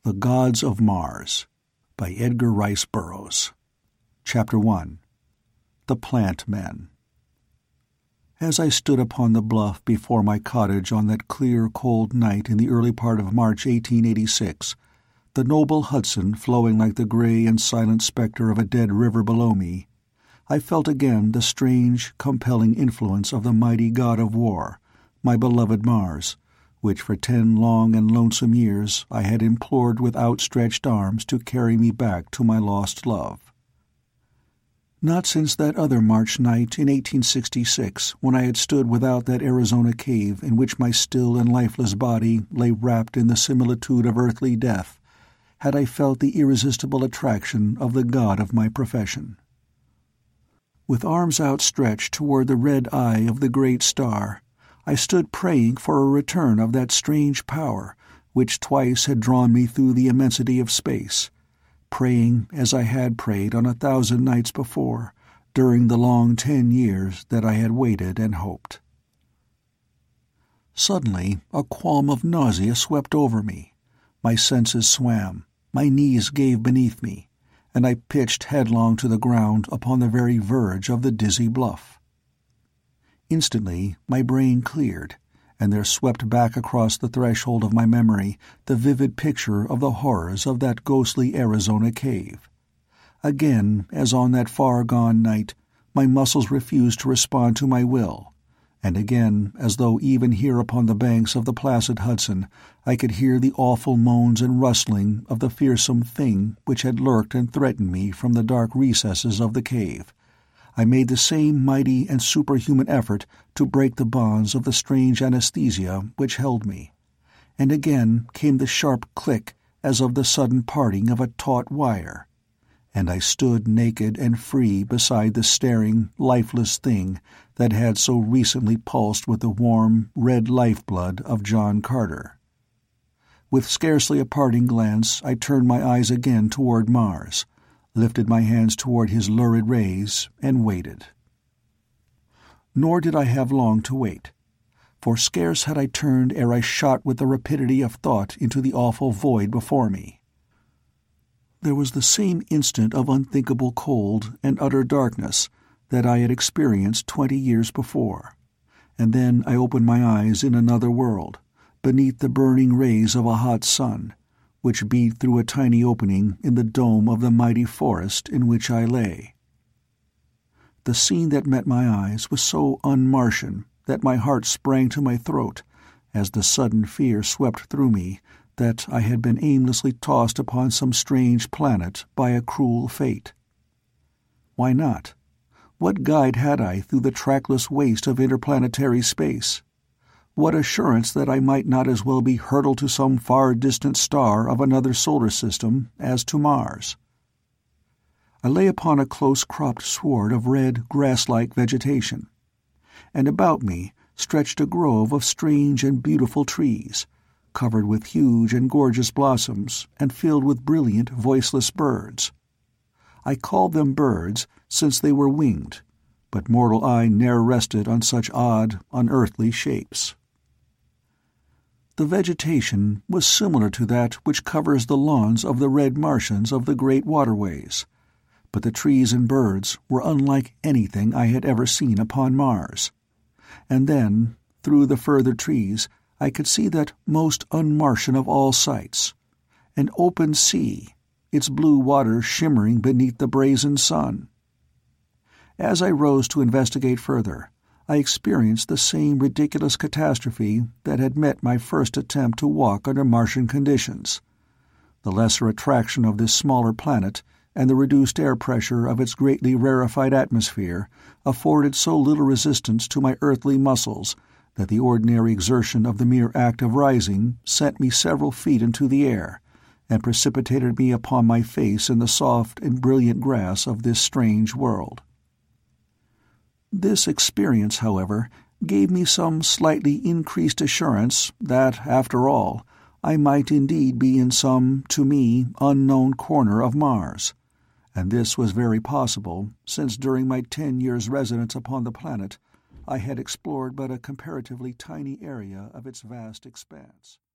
The Gods of Mars by Edgar Rice Burroughs. Chapter 1. The Plant Men. As I stood upon the bluff before my cottage on that clear, cold night in the early part of March 1886, the noble Hudson flowing like the gray and silent spectre of a dead river below me, I felt again the strange, compelling influence of the mighty god of war, my beloved Mars, which for 10 long and lonesome years I had implored with outstretched arms to carry me back to my lost love. Not since that other March night in 1866, when I had stood without that Arizona cave in which my still and lifeless body lay wrapped in the similitude of earthly death, had I felt the irresistible attraction of the god of my profession. With arms outstretched toward the red eye of the great star, I stood praying for a return of that strange power which twice had drawn me through the immensity of space, praying as I had prayed on 1,000 nights before, during the long 10 years that I had waited and hoped. Suddenly a qualm of nausea swept over me. My senses swam, my knees gave beneath me, and I pitched headlong to the ground upon the very verge of the dizzy bluff. Instantly my brain cleared, and there swept back across the threshold of my memory the vivid picture of the horrors of that ghostly Arizona cave. Again, as on that far-gone night, my muscles refused to respond to my will, and again, as though even here upon the banks of the placid Hudson I could hear the awful moans and rustling of the fearsome thing which had lurked and threatened me from the dark recesses of the cave, I made the same mighty and superhuman effort to break the bonds of the strange anesthesia which held me, and again came the sharp click as of the sudden parting of a taut wire, and I stood naked and free beside the staring, lifeless thing that had so recently pulsed with the warm, red lifeblood of John Carter. With scarcely a parting glance I turned my eyes again toward Mars, lifted my hands toward his lurid rays, and waited. Nor did I have long to wait, for scarce had I turned ere I shot with the rapidity of thought into the awful void before me. There was the same instant of unthinkable cold and utter darkness that I had experienced 20 years before, and then I opened my eyes in another world, beneath the burning rays of a hot sun, which beat through a tiny opening in the dome of the mighty forest in which I lay. The scene that met my eyes was so un-Martian that my heart sprang to my throat as the sudden fear swept through me that I had been aimlessly tossed upon some strange planet by a cruel fate. Why not? What guide had I through the trackless waste of interplanetary space? What assurance that I might not as well be hurtled to some far-distant star of another solar system as to Mars? I lay upon a close-cropped sward of red, grass-like vegetation, and about me stretched a grove of strange and beautiful trees, covered with huge and gorgeous blossoms and filled with brilliant, voiceless birds. I called them birds since they were winged, but mortal eye ne'er rested on such odd, unearthly shapes. The vegetation was similar to that which covers the lawns of the red Martians of the great waterways, but the trees and birds were unlike anything I had ever seen upon Mars. And then, through the further trees, I could see that most un-Martian of all sights, an open sea, its blue water shimmering beneath the brazen sun. As I rose to investigate further, I experienced the same ridiculous catastrophe that had met my first attempt to walk under Martian conditions. The lesser attraction of this smaller planet and the reduced air pressure of its greatly rarefied atmosphere afforded so little resistance to my earthly muscles that the ordinary exertion of the mere act of rising sent me several feet into the air and precipitated me upon my face in the soft and brilliant grass of this strange world. This experience, however, gave me some slightly increased assurance that, after all, I might indeed be in some, to me, unknown corner of Mars, and this was very possible, since during my 10 years' residence upon the planet I had explored but a comparatively tiny area of its vast expanse.